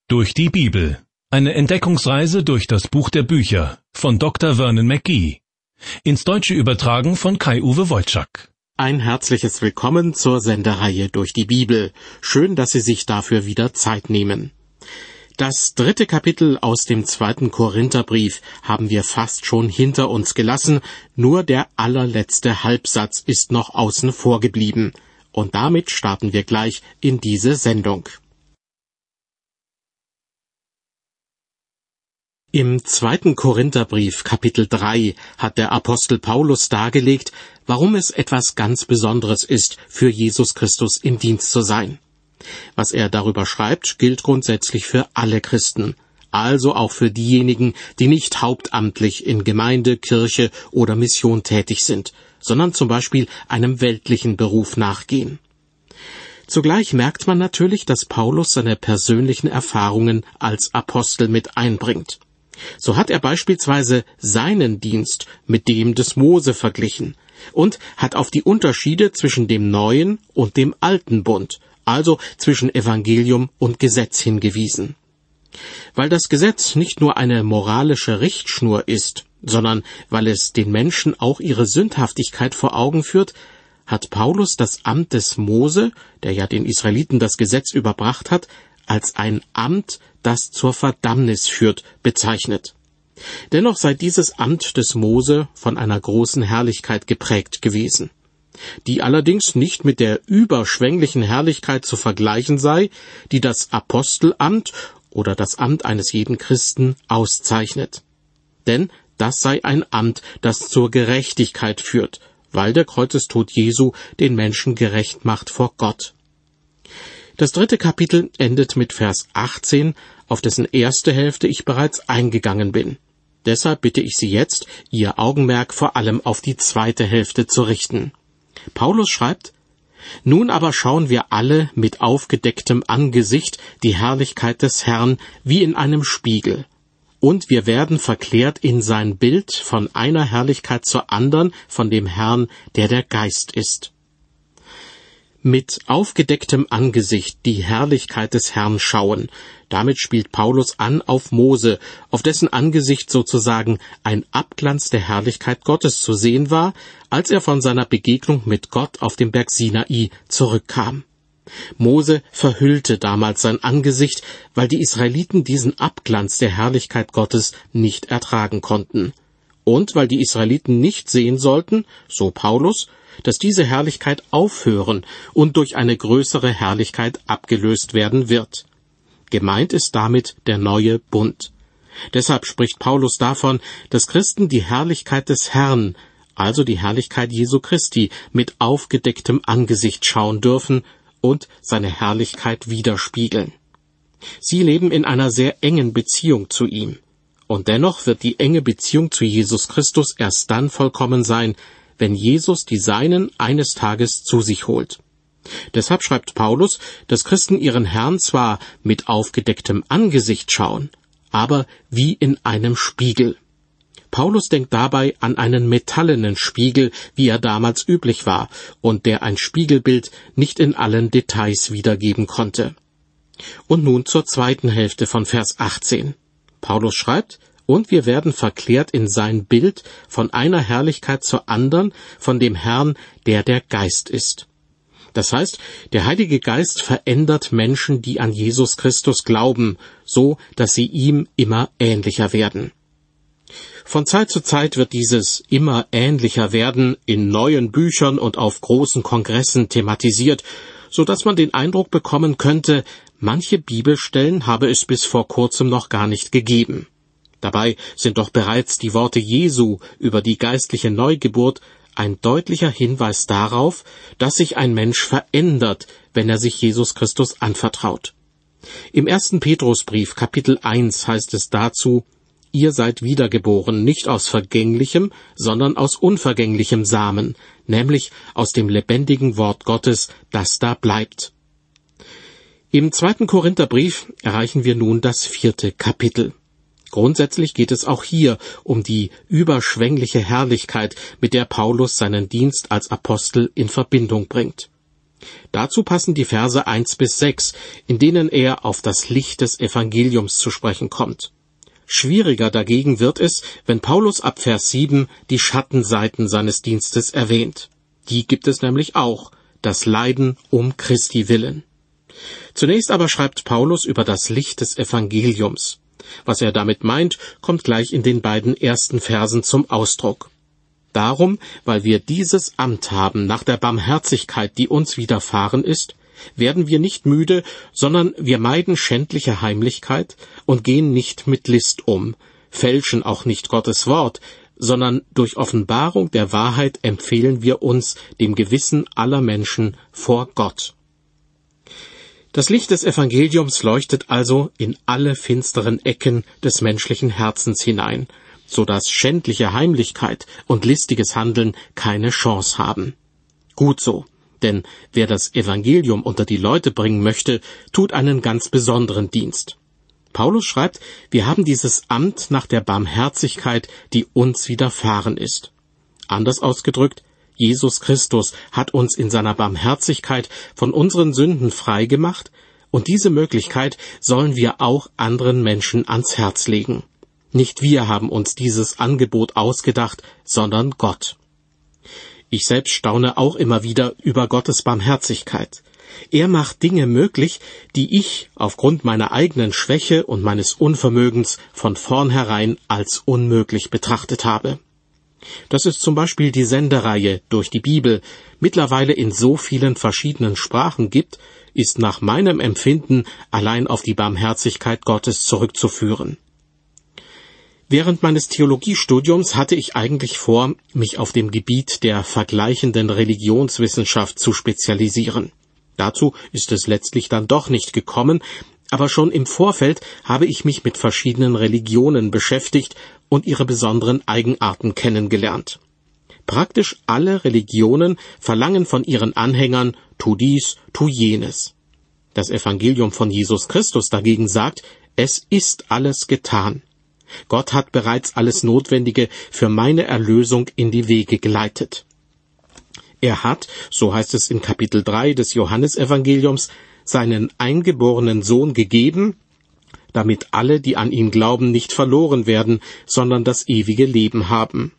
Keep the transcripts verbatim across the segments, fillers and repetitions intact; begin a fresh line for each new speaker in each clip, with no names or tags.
Durch die Bibel. Eine Entdeckungsreise durch das Buch der Bücher von Doktor Vernon McGee. Ins Deutsche übertragen von Kai-Uwe Wojczak.
Ein herzliches Willkommen zur Sendereihe Durch die Bibel. Schön, dass Sie sich dafür wieder Zeit nehmen. Das dritte Kapitel aus dem zweiten Korintherbrief haben wir fast schon hinter uns gelassen, nur der allerletzte Halbsatz ist noch außen vor geblieben. Und damit starten wir gleich in diese Sendung. Im zweiten Korintherbrief, Kapitel drei, hat der Apostel Paulus dargelegt, warum es etwas ganz Besonderes ist, für Jesus Christus im Dienst zu sein. Was er darüber schreibt, gilt grundsätzlich für alle Christen, also auch für diejenigen, die nicht hauptamtlich in Gemeinde, Kirche oder Mission tätig sind, sondern zum Beispiel einem weltlichen Beruf nachgehen. Zugleich merkt man natürlich, dass Paulus seine persönlichen Erfahrungen als Apostel mit einbringt. So hat er beispielsweise seinen Dienst mit dem des Mose verglichen und hat auf die Unterschiede zwischen dem neuen und dem alten Bund, also zwischen Evangelium und Gesetz hingewiesen. Weil das Gesetz nicht nur eine moralische Richtschnur ist, sondern weil es den Menschen auch ihre Sündhaftigkeit vor Augen führt, hat Paulus das Amt des Mose, der ja den Israeliten das Gesetz überbracht hat, als ein Amt, das zur Verdammnis führt, bezeichnet. Dennoch sei dieses Amt des Mose von einer großen Herrlichkeit geprägt gewesen, die allerdings nicht mit der überschwänglichen Herrlichkeit zu vergleichen sei, die das Apostelamt oder das Amt eines jeden Christen auszeichnet. Denn das sei ein Amt, das zur Gerechtigkeit führt, weil der Kreuzestod Jesu den Menschen gerecht macht vor Gott. Das dritte Kapitel endet mit Vers achtzehn, auf dessen erste Hälfte ich bereits eingegangen bin. Deshalb bitte ich Sie jetzt, Ihr Augenmerk vor allem auf die zweite Hälfte zu richten. Paulus schreibt: Nun aber schauen wir alle mit aufgedecktem Angesicht die Herrlichkeit des Herrn wie in einem Spiegel. Und wir werden verklärt in sein Bild von einer Herrlichkeit zur andern von dem Herrn, der der Geist ist. Mit aufgedecktem Angesicht die Herrlichkeit des Herrn schauen. Damit spielt Paulus an auf Mose, auf dessen Angesicht sozusagen ein Abglanz der Herrlichkeit Gottes zu sehen war, als er von seiner Begegnung mit Gott auf dem Berg Sinai zurückkam. Mose verhüllte damals sein Angesicht, weil die Israeliten diesen Abglanz der Herrlichkeit Gottes nicht ertragen konnten. Und weil die Israeliten nicht sehen sollten, so Paulus, dass diese Herrlichkeit aufhören und durch eine größere Herrlichkeit abgelöst werden wird. Gemeint ist damit der neue Bund. Deshalb spricht Paulus davon, dass Christen die Herrlichkeit des Herrn, also die Herrlichkeit Jesu Christi, mit aufgedecktem Angesicht schauen dürfen und seine Herrlichkeit widerspiegeln. Sie leben in einer sehr engen Beziehung zu ihm. Und dennoch wird die enge Beziehung zu Jesus Christus erst dann vollkommen sein, wenn Jesus die Seinen eines Tages zu sich holt. Deshalb schreibt Paulus, dass Christen ihren Herrn zwar mit aufgedecktem Angesicht schauen, aber wie in einem Spiegel. Paulus denkt dabei an einen metallenen Spiegel, wie er damals üblich war, und der ein Spiegelbild nicht in allen Details wiedergeben konnte. Und nun zur zweiten Hälfte von Vers achtzehn. Paulus schreibt: Und wir werden verklärt in sein Bild von einer Herrlichkeit zur andern von dem Herrn, der der Geist ist. Das heißt, der Heilige Geist verändert Menschen, die an Jesus Christus glauben, so dass sie ihm immer ähnlicher werden. Von Zeit zu Zeit wird dieses immer ähnlicher werden in neuen Büchern und auf großen Kongressen thematisiert, so dass man den Eindruck bekommen könnte, manche Bibelstellen habe es bis vor kurzem noch gar nicht gegeben. Dabei sind doch bereits die Worte Jesu über die geistliche Neugeburt ein deutlicher Hinweis darauf, dass sich ein Mensch verändert, wenn er sich Jesus Christus anvertraut. Im ersten Petrusbrief, Kapitel eins, heißt es dazu: Ihr seid wiedergeboren, nicht aus vergänglichem, sondern aus unvergänglichem Samen, nämlich aus dem lebendigen Wort Gottes, das da bleibt. Im zweiten Korintherbrief erreichen wir nun das vierte Kapitel. Grundsätzlich geht es auch hier um die überschwängliche Herrlichkeit, mit der Paulus seinen Dienst als Apostel in Verbindung bringt. Dazu passen die Verse eins bis sechs, in denen er auf das Licht des Evangeliums zu sprechen kommt. Schwieriger dagegen wird es, wenn Paulus ab Vers sieben die Schattenseiten seines Dienstes erwähnt. Die gibt es nämlich auch, das Leiden um Christi willen. Zunächst aber schreibt Paulus über das Licht des Evangeliums. Was er damit meint, kommt gleich in den beiden ersten Versen zum Ausdruck. Darum, weil wir dieses Amt haben nach der Barmherzigkeit, die uns widerfahren ist, werden wir nicht müde, sondern wir meiden schändliche Heimlichkeit und gehen nicht mit List um, fälschen auch nicht Gottes Wort, sondern durch Offenbarung der Wahrheit empfehlen wir uns dem Gewissen aller Menschen vor Gott. Das Licht des Evangeliums leuchtet also in alle finsteren Ecken des menschlichen Herzens hinein, so dass schändliche Heimlichkeit und listiges Handeln keine Chance haben. Gut so, denn wer das Evangelium unter die Leute bringen möchte, tut einen ganz besonderen Dienst. Paulus schreibt, wir haben dieses Amt nach der Barmherzigkeit, die uns widerfahren ist. Anders ausgedrückt, Jesus Christus hat uns in seiner Barmherzigkeit von unseren Sünden frei gemacht, und diese Möglichkeit sollen wir auch anderen Menschen ans Herz legen. Nicht wir haben uns dieses Angebot ausgedacht, sondern Gott. Ich selbst staune auch immer wieder über Gottes Barmherzigkeit. Er macht Dinge möglich, die ich aufgrund meiner eigenen Schwäche und meines Unvermögens von vornherein als unmöglich betrachtet habe. Dass es zum Beispiel die Sendereihe durch die Bibel mittlerweile in so vielen verschiedenen Sprachen gibt, ist nach meinem Empfinden allein auf die Barmherzigkeit Gottes zurückzuführen. Während meines Theologiestudiums hatte ich eigentlich vor, mich auf dem Gebiet der vergleichenden Religionswissenschaft zu spezialisieren. Dazu ist es letztlich dann doch nicht gekommen, aber schon im Vorfeld habe ich mich mit verschiedenen Religionen beschäftigt und ihre besonderen Eigenarten kennengelernt. Praktisch alle Religionen verlangen von ihren Anhängern, tu dies, tu jenes. Das Evangelium von Jesus Christus dagegen sagt, es ist alles getan. Gott hat bereits alles Notwendige für meine Erlösung in die Wege geleitet. Er hat, so heißt es in Kapitel drei des Johannesevangeliums, seinen eingeborenen Sohn gegeben, damit alle, die an ihn glauben, nicht verloren werden, sondern das ewige Leben haben.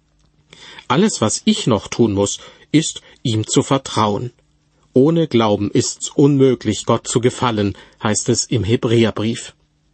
Alles, was ich noch tun muss, ist, ihm zu vertrauen. Ohne Glauben ist's unmöglich, Gott zu gefallen, heißt es im Hebräerbrief.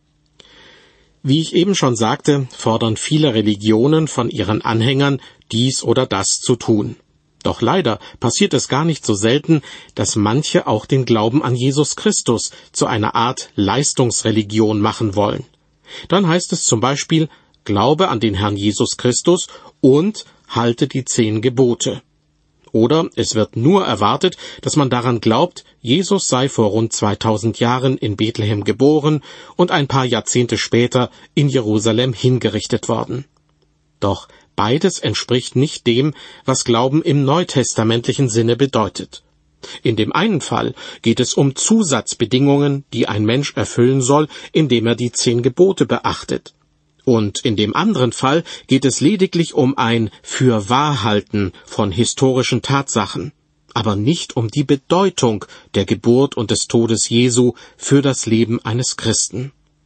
Wie ich eben schon sagte, fordern viele Religionen von ihren Anhängern, dies oder das zu tun. Doch leider passiert es gar nicht so selten, dass manche auch den Glauben an Jesus Christus zu einer Art Leistungsreligion machen wollen. Dann heißt es zum Beispiel, glaube an den Herrn Jesus Christus und halte die zehn Gebote. Oder es wird nur erwartet, dass man daran glaubt, Jesus sei vor rund zweitausend Jahren in Bethlehem geboren und ein paar Jahrzehnte später in Jerusalem hingerichtet worden. Doch beides entspricht nicht dem, was Glauben im neutestamentlichen Sinne bedeutet. In dem einen Fall geht es um Zusatzbedingungen, die ein Mensch erfüllen soll, indem er die zehn Gebote beachtet. Und in dem anderen Fall geht es lediglich um ein Fürwahrhalten von historischen Tatsachen, aber nicht um die Bedeutung der Geburt und des Todes Jesu für das Leben eines Christen.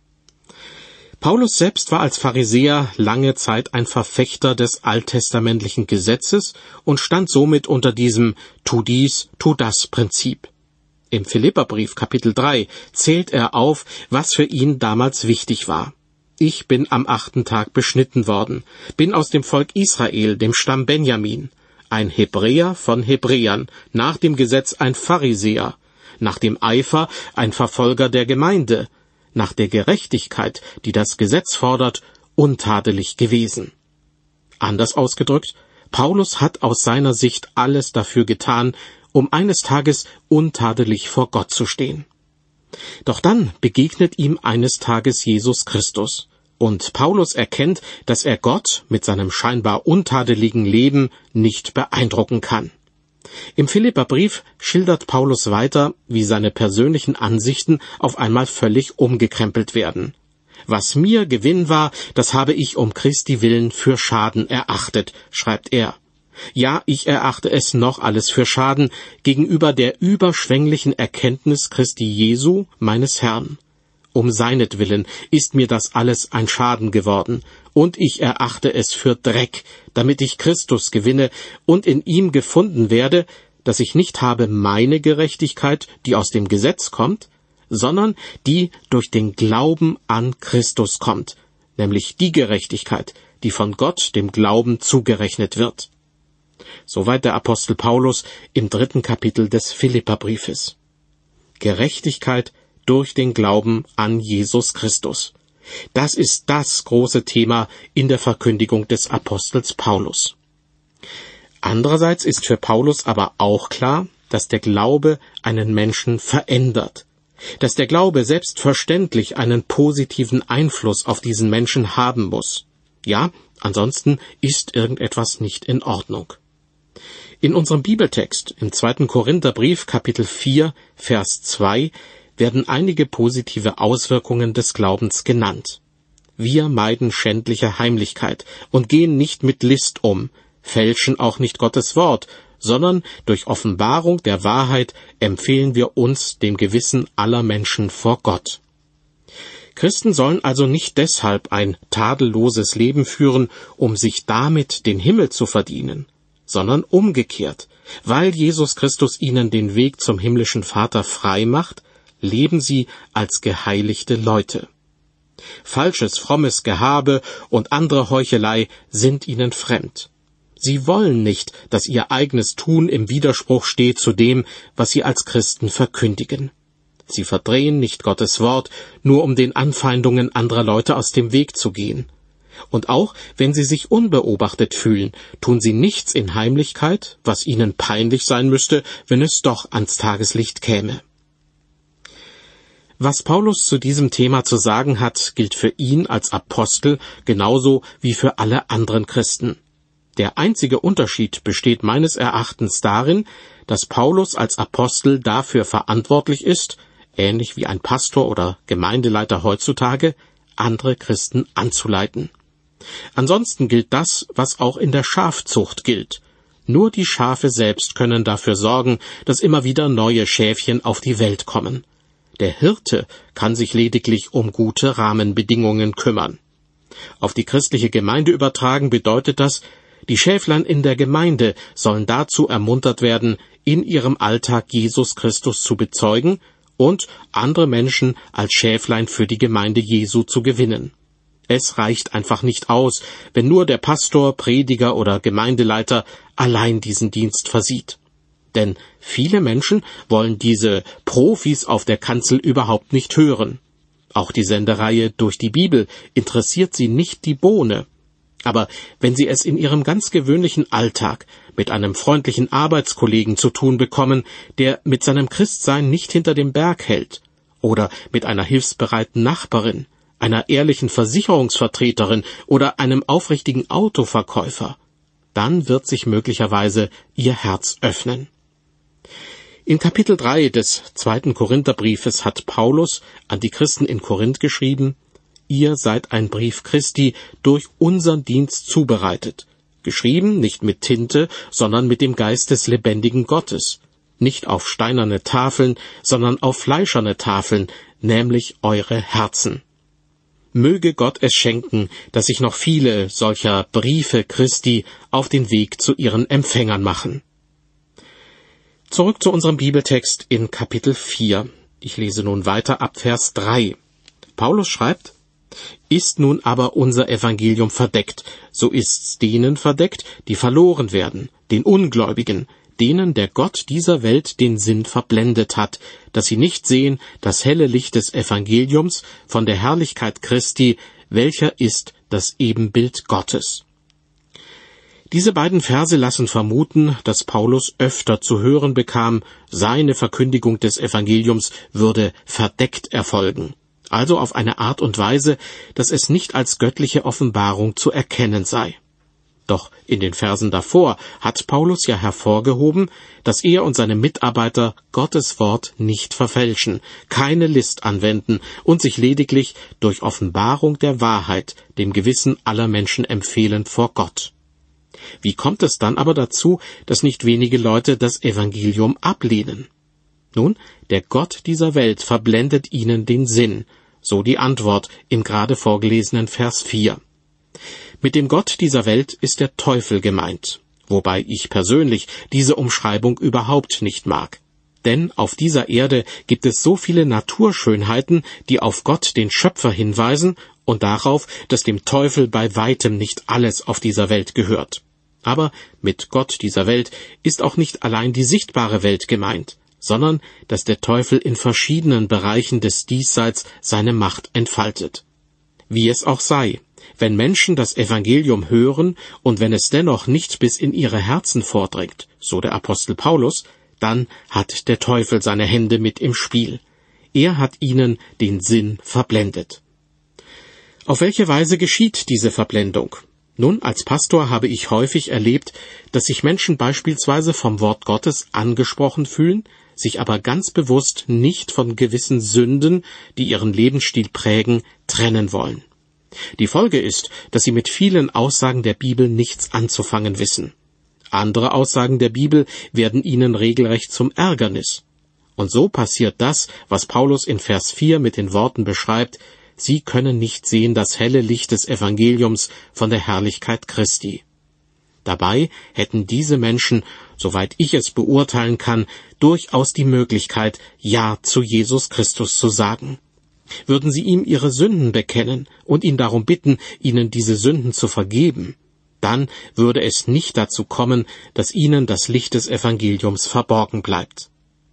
Paulus selbst war als Pharisäer lange Zeit ein Verfechter des alttestamentlichen Gesetzes und stand somit unter diesem Tu dies, tu das Prinzip. Im Philipperbrief Kapitel drei zählt er auf, was für ihn damals wichtig war. Ich bin am achten Tag beschnitten worden, bin aus dem Volk Israel, dem Stamm Benjamin, ein Hebräer von Hebräern, nach dem Gesetz ein Pharisäer, nach dem Eifer ein Verfolger der Gemeinde, nach der Gerechtigkeit, die das Gesetz fordert, untadelig gewesen. Anders ausgedrückt, Paulus hat aus seiner Sicht alles dafür getan, um eines Tages untadelig vor Gott zu stehen. Doch dann begegnet ihm eines Tages Jesus Christus, und Paulus erkennt, dass er Gott mit seinem scheinbar untadeligen Leben nicht beeindrucken kann. Im Philipperbrief schildert Paulus weiter, wie seine persönlichen Ansichten auf einmal völlig umgekrempelt werden. Was mir Gewinn war, das habe ich um Christi willen für Schaden erachtet, schreibt er. Ja, ich erachte es noch alles für Schaden gegenüber der überschwänglichen Erkenntnis Christi Jesu, meines Herrn. Um seinetwillen ist mir das alles ein Schaden geworden, und ich erachte es für Dreck, damit ich Christus gewinne und in ihm gefunden werde, dass ich nicht habe meine Gerechtigkeit, die aus dem Gesetz kommt, sondern die durch den Glauben an Christus kommt, nämlich die Gerechtigkeit, die von Gott dem Glauben zugerechnet wird. Soweit der Apostel Paulus im dritten Kapitel des Philipperbriefes. Gerechtigkeit durch den Glauben an Jesus Christus. Das ist das große Thema in der Verkündigung des Apostels Paulus. Andererseits ist für Paulus aber auch klar, dass der Glaube einen Menschen verändert, dass der Glaube selbstverständlich einen positiven Einfluss auf diesen Menschen haben muss. Ja, ansonsten ist irgendetwas nicht in Ordnung. In unserem Bibeltext, im zweiten Korintherbrief, Kapitel vier, Vers zwei, werden einige positive Auswirkungen des Glaubens genannt. Wir meiden schändliche Heimlichkeit und gehen nicht mit List um, fälschen auch nicht Gottes Wort, sondern durch Offenbarung der Wahrheit empfehlen wir uns dem Gewissen aller Menschen vor Gott. Christen sollen also nicht deshalb ein tadelloses Leben führen, um sich damit den Himmel zu verdienen, sondern umgekehrt. Weil Jesus Christus ihnen den Weg zum himmlischen Vater frei macht, leben sie als geheiligte Leute. Falsches, frommes Gehabe und andere Heuchelei sind ihnen fremd. Sie wollen nicht, dass ihr eigenes Tun im Widerspruch steht zu dem, was sie als Christen verkündigen. Sie verdrehen nicht Gottes Wort, nur um den Anfeindungen anderer Leute aus dem Weg zu gehen. Und auch wenn sie sich unbeobachtet fühlen, tun sie nichts in Heimlichkeit, was ihnen peinlich sein müsste, wenn es doch ans Tageslicht käme. Was Paulus zu diesem Thema zu sagen hat, gilt für ihn als Apostel genauso wie für alle anderen Christen. Der einzige Unterschied besteht meines Erachtens darin, dass Paulus als Apostel dafür verantwortlich ist, ähnlich wie ein Pastor oder Gemeindeleiter heutzutage, andere Christen anzuleiten. Ansonsten gilt das, was auch in der Schafzucht gilt. Nur die Schafe selbst können dafür sorgen, dass immer wieder neue Schäfchen auf die Welt kommen. Der Hirte kann sich lediglich um gute Rahmenbedingungen kümmern. Auf die christliche Gemeinde übertragen bedeutet das, die Schäflein in der Gemeinde sollen dazu ermuntert werden, in ihrem Alltag Jesus Christus zu bezeugen und andere Menschen als Schäflein für die Gemeinde Jesu zu gewinnen. Es reicht einfach nicht aus, wenn nur der Pastor, Prediger oder Gemeindeleiter allein diesen Dienst versieht. Denn viele Menschen wollen diese Profis auf der Kanzel überhaupt nicht hören. Auch die Sendereihe Durch die Bibel interessiert sie nicht die Bohne. Aber wenn sie es in ihrem ganz gewöhnlichen Alltag mit einem freundlichen Arbeitskollegen zu tun bekommen, der mit seinem Christsein nicht hinter dem Berg hält, oder mit einer hilfsbereiten Nachbarin, einer ehrlichen Versicherungsvertreterin oder einem aufrichtigen Autoverkäufer, dann wird sich möglicherweise ihr Herz öffnen. In Kapitel drei des zweiten Korintherbriefes hat Paulus an die Christen in Korinth geschrieben: Ihr seid ein Brief Christi durch unseren Dienst zubereitet, geschrieben nicht mit Tinte, sondern mit dem Geist des lebendigen Gottes, nicht auf steinerne Tafeln, sondern auf fleischerne Tafeln, nämlich eure Herzen. Möge Gott es schenken, dass sich noch viele solcher Briefe Christi auf den Weg zu ihren Empfängern machen. Zurück zu unserem Bibeltext in Kapitel vier. Ich lese nun weiter ab Vers drei. Paulus schreibt: Ist nun aber unser Evangelium verdeckt, so ist's denen verdeckt, die verloren werden, den Ungläubigen, denen der Gott dieser Welt den Sinn verblendet hat, dass sie nicht sehen das helle Licht des Evangeliums von der Herrlichkeit Christi, welcher ist das Ebenbild Gottes. Diese beiden Verse lassen vermuten, dass Paulus öfter zu hören bekam, seine Verkündigung des Evangeliums würde verdeckt erfolgen, also auf eine Art und Weise, dass es nicht als göttliche Offenbarung zu erkennen sei. Doch in den Versen davor hat Paulus ja hervorgehoben, dass er und seine Mitarbeiter Gottes Wort nicht verfälschen, keine List anwenden und sich lediglich durch Offenbarung der Wahrheit dem Gewissen aller Menschen empfehlen vor Gott. Wie kommt es dann aber dazu, dass nicht wenige Leute das Evangelium ablehnen? Nun, der Gott dieser Welt verblendet ihnen den Sinn, so die Antwort im gerade vorgelesenen Vers vier. Mit dem Gott dieser Welt ist der Teufel gemeint, wobei ich persönlich diese Umschreibung überhaupt nicht mag. Denn auf dieser Erde gibt es so viele Naturschönheiten, die auf Gott, den Schöpfer, hinweisen und darauf, dass dem Teufel bei weitem nicht alles auf dieser Welt gehört. Aber mit Gott dieser Welt ist auch nicht allein die sichtbare Welt gemeint, sondern dass der Teufel in verschiedenen Bereichen des Diesseits seine Macht entfaltet. Wie es auch sei, wenn Menschen das Evangelium hören und wenn es dennoch nicht bis in ihre Herzen vordringt, so der Apostel Paulus, dann hat der Teufel seine Hände mit im Spiel. Er hat ihnen den Sinn verblendet. Auf welche Weise geschieht diese Verblendung? Nun, als Pastor habe ich häufig erlebt, dass sich Menschen beispielsweise vom Wort Gottes angesprochen fühlen, sich aber ganz bewusst nicht von gewissen Sünden, die ihren Lebensstil prägen, trennen wollen. Die Folge ist, dass sie mit vielen Aussagen der Bibel nichts anzufangen wissen. Andere Aussagen der Bibel werden ihnen regelrecht zum Ärgernis. Und so passiert das, was Paulus in Vers vier mit den Worten beschreibt: Sie können nicht sehen das helle Licht des Evangeliums von der Herrlichkeit Christi. Dabei hätten diese Menschen, soweit ich es beurteilen kann, durchaus die Möglichkeit, Ja zu Jesus Christus zu sagen. Würden sie ihm ihre Sünden bekennen und ihn darum bitten, ihnen diese Sünden zu vergeben, dann würde es nicht dazu kommen, dass ihnen das Licht des Evangeliums verborgen bleibt.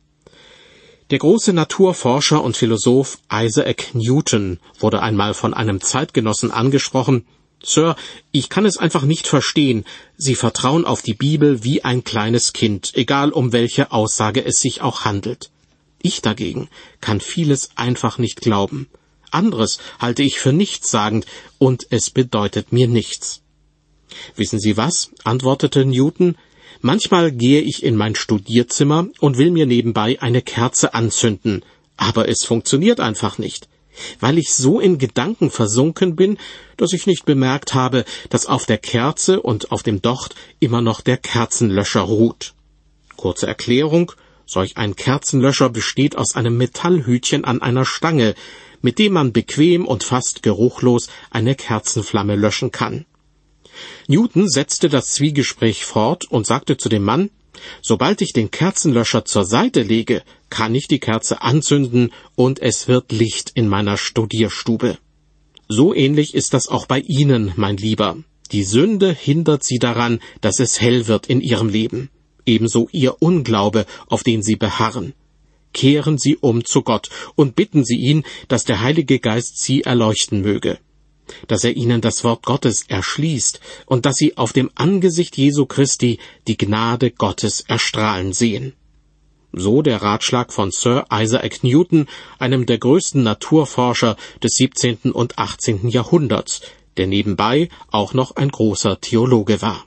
Der große Naturforscher und Philosoph Isaac Newton wurde einmal von einem Zeitgenossen angesprochen: »Sir, ich kann es einfach nicht verstehen. Sie vertrauen auf die Bibel wie ein kleines Kind, egal um welche Aussage es sich auch handelt. Ich dagegen kann vieles einfach nicht glauben. Anderes halte ich für nichtssagend und es bedeutet mir nichts.« »Wissen Sie was?« antwortete Newton. »Manchmal gehe ich in mein Studierzimmer und will mir nebenbei eine Kerze anzünden, aber es funktioniert einfach nicht, weil ich so in Gedanken versunken bin, dass ich nicht bemerkt habe, dass auf der Kerze und auf dem Docht immer noch der Kerzenlöscher ruht. Kurze Erklärung: Solch ein Kerzenlöscher besteht aus einem Metallhütchen an einer Stange, mit dem man bequem und fast geruchlos eine Kerzenflamme löschen kann.« Newton setzte das Zwiegespräch fort und sagte zu dem Mann: »Sobald ich den Kerzenlöscher zur Seite lege, kann ich die Kerze anzünden und es wird Licht in meiner Studierstube.« So ähnlich ist das auch bei Ihnen, mein Lieber. Die Sünde hindert Sie daran, dass es hell wird in Ihrem Leben. Ebenso Ihr Unglaube, auf den Sie beharren. Kehren Sie um zu Gott und bitten Sie ihn, dass der Heilige Geist Sie erleuchten möge, dass er Ihnen das Wort Gottes erschließt und dass Sie auf dem Angesicht Jesu Christi die Gnade Gottes erstrahlen sehen. So der Ratschlag von Sir Isaac Newton, einem der größten Naturforscher des siebzehnten und achtzehnten Jahrhunderts, der nebenbei auch noch ein großer Theologe war.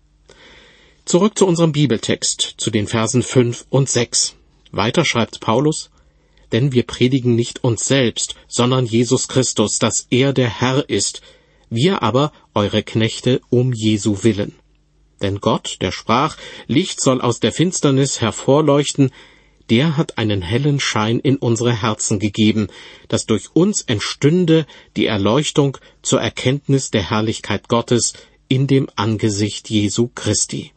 Zurück zu unserem Bibeltext, zu den Versen fünf und sechs. Weiter schreibt Paulus: »Denn wir predigen nicht uns selbst, sondern Jesus Christus, dass er der Herr ist, wir aber eure Knechte um Jesu willen. Denn Gott, der sprach, Licht soll aus der Finsternis hervorleuchten, der hat einen hellen Schein in unsere Herzen gegeben, dass durch uns entstünde die Erleuchtung zur Erkenntnis der Herrlichkeit Gottes in dem Angesicht Jesu Christi.«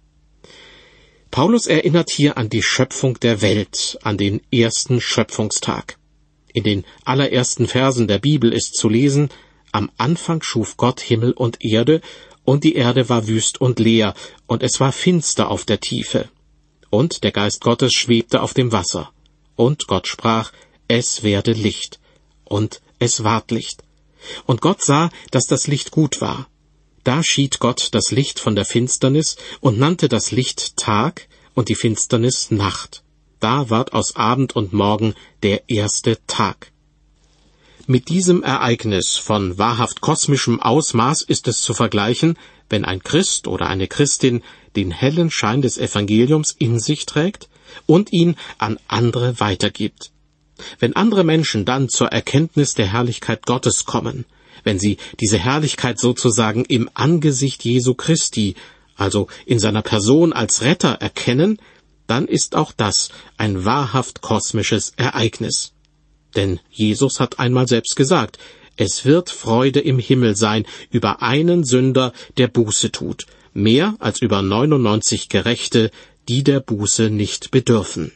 Paulus erinnert hier an die Schöpfung der Welt, an den ersten Schöpfungstag. In den allerersten Versen der Bibel ist zu lesen: »Am Anfang schuf Gott Himmel und Erde, und die Erde war wüst und leer, und es war finster auf der Tiefe. Und der Geist Gottes schwebte auf dem Wasser. Und Gott sprach: Es werde Licht. Und es ward Licht. Und Gott sah, dass das Licht gut war. Da schied Gott das Licht von der Finsternis und nannte das Licht Tag und die Finsternis Nacht. Da ward aus Abend und Morgen der erste Tag.« Mit diesem Ereignis von wahrhaft kosmischem Ausmaß ist es zu vergleichen, wenn ein Christ oder eine Christin den hellen Schein des Evangeliums in sich trägt und ihn an andere weitergibt. Wenn andere Menschen dann zur Erkenntnis der Herrlichkeit Gottes kommen, wenn sie diese Herrlichkeit sozusagen im Angesicht Jesu Christi, also in seiner Person als Retter erkennen, dann ist auch das ein wahrhaft kosmisches Ereignis. Denn Jesus hat einmal selbst gesagt, es wird Freude im Himmel sein über einen Sünder, der Buße tut, mehr als über neunundneunzig Gerechte, die der Buße nicht bedürfen.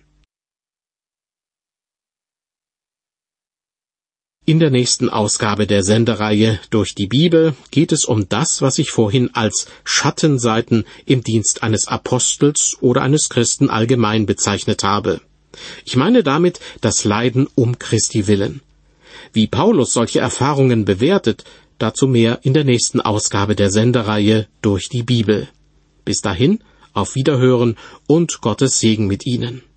In der nächsten Ausgabe der Sendereihe Durch die Bibel geht es um das, was ich vorhin als Schattenseiten im Dienst eines Apostels oder eines Christen allgemein bezeichnet habe. Ich meine damit das Leiden um Christi willen. Wie Paulus solche Erfahrungen bewertet, dazu mehr in der nächsten Ausgabe der Sendereihe Durch die Bibel. Bis dahin, auf Wiederhören und Gottes Segen mit Ihnen.